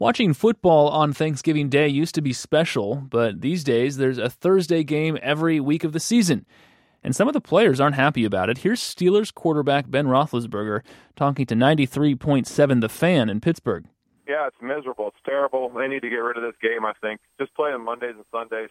Watching football on Thanksgiving Day used to be special, but these days there's a Thursday game every week of the season. And some of the players aren't happy about it. Here's Steelers quarterback Ben Roethlisberger talking to 93.7 The Fan in Pittsburgh. Yeah, it's miserable. It's terrible. They need to get rid of this game, I think. Just play on Mondays and Sundays.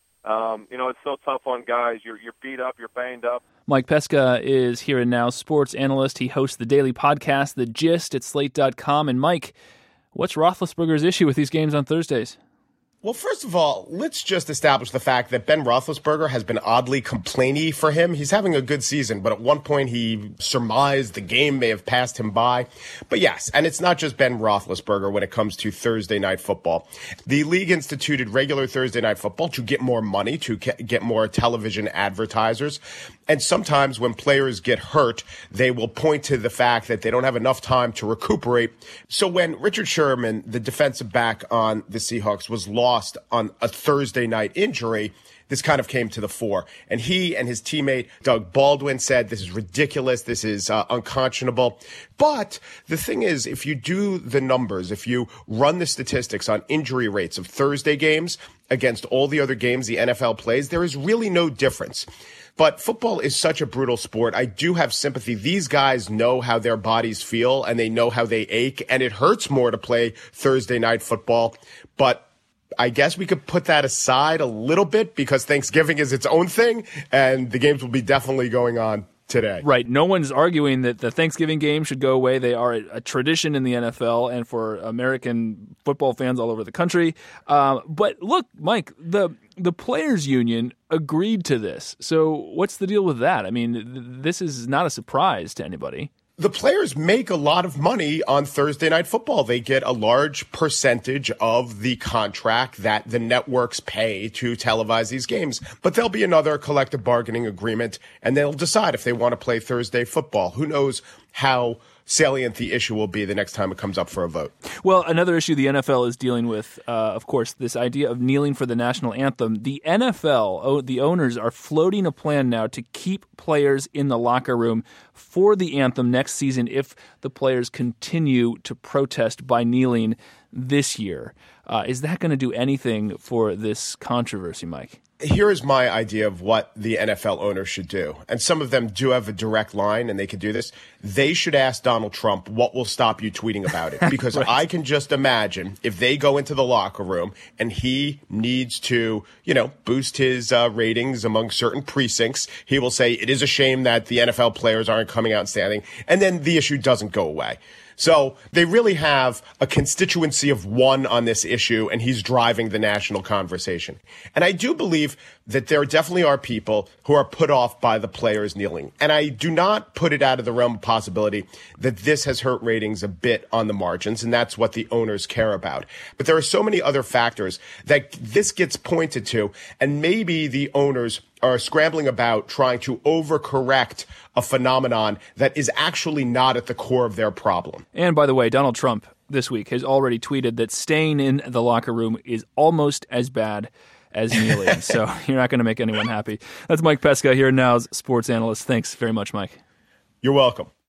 It's so tough on guys. You're beat up. You're banged up. Mike Pesca is here and now sports analyst. He hosts the daily podcast, The Gist, at Slate.com. And Mike, what's Roethlisberger's issue with these games on Thursdays? Well, first of all, let's just establish the fact that Ben Roethlisberger has been oddly complainy for him. He's having a good season, but at one point he surmised the game may have passed him by. But yes, and it's not just Ben Roethlisberger when it comes to Thursday night football. The league instituted regular Thursday night football to get more money, to get more television advertisers. And sometimes when players get hurt, they will point to the fact that they don't have enough time to recuperate. So when Richard Sherman, the defensive back on the Seahawks, was lost on a Thursday night injury, this kind of came to the fore. And he and his teammate, Doug Baldwin, said, this is ridiculous. This is unconscionable. But the thing is, if you do the numbers, if you run the statistics on injury rates of Thursday games against all the other games the NFL plays, there is really no difference. But football is such a brutal sport. I do have sympathy. These guys know how their bodies feel and they know how they ache, and it hurts more to play Thursday night football. But I guess we could put that aside a little bit because Thanksgiving is its own thing and the games will be definitely going on today. Right. No one's arguing that the Thanksgiving game should go away. They are a tradition in the NFL and for American football fans all over the country. But look, Mike, the players' union agreed to this. So what's the deal with that? I mean, this is not a surprise to anybody. The players make a lot of money on Thursday night football. They get a large percentage of the contract that the networks pay to televise these games. But there'll be another collective bargaining agreement, and they'll decide if they want to play Thursday football. Who knows how salient the issue will be the next time it comes up for a vote. Well, another issue the NFL is dealing with, of course, this idea of kneeling for the national anthem. The NFL, the owners, are floating a plan now to keep players in the locker room for the anthem next season if the players continue to protest by kneeling this year. Is that going to do anything for this controversy, Mike? Here is my idea of what the NFL owners should do. And some of them do have a direct line and they can do this. They should ask Donald Trump, what will stop you tweeting about it? Because right. I can just imagine if they go into the locker room and he needs to, boost his ratings among certain precincts, he will say it is a shame that the NFL players aren't coming out and standing. And then the issue doesn't go away. So they really have a constituency of one on this issue, and he's driving the national conversation. And I do believe that there definitely are people who are put off by the players kneeling. And I do not put it out of the realm of possibility that this has hurt ratings a bit on the margins, and that's what the owners care about. But there are so many other factors that this gets pointed to, and maybe the owners are scrambling about trying to overcorrect a phenomenon that is actually not at the core of their problem. And by the way, Donald Trump this week has already tweeted that staying in the locker room is almost as bad as kneeling. So you're not going to make anyone happy. That's Mike Pesca here now's sports analyst. Thanks very much, Mike. You're welcome.